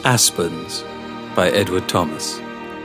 Aspens by Edward Thomas.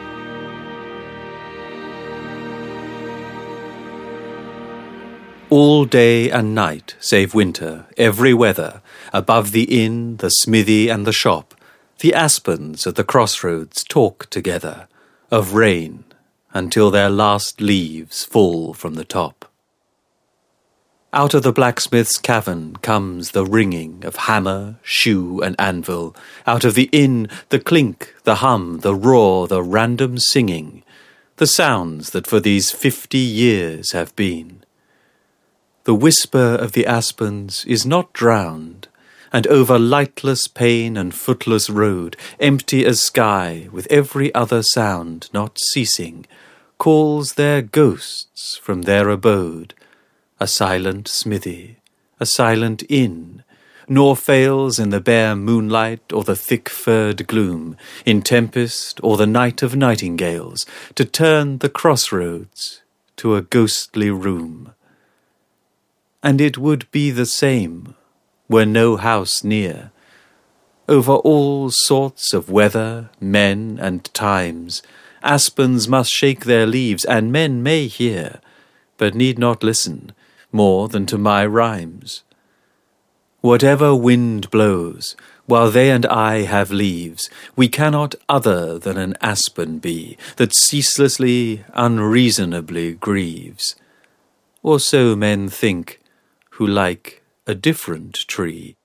All day and night, save winter, every weather, above the inn, the smithy and the shop, the aspens at the crossroads talk together, of rain, until their last leaves fall from the top. Out of the blacksmith's cavern comes the ringing of hammer, shoe and anvil. Out of the inn the clink, the hum, the roar, the random singing, the sounds that for these 50 years have been. The whisper of the aspens is not drowned, and over lightless pane and footless road, empty as sky, with every other sound not ceasing, calls their ghosts from their abode, a silent smithy, a silent inn, nor fails in the bare moonlight or the thick-furred gloom, in tempest or the night of nightingales, to turn the crossroads to a ghostly room. And it would be the same were no house near. Over all sorts of weather, men and times, aspens must shake their leaves, and men may hear, but need not listen more than to my rhymes. Whatever wind blows, while they and I have leaves, we cannot other than an aspen be, that ceaselessly, unreasonably grieves. Or so men think, who like a different tree.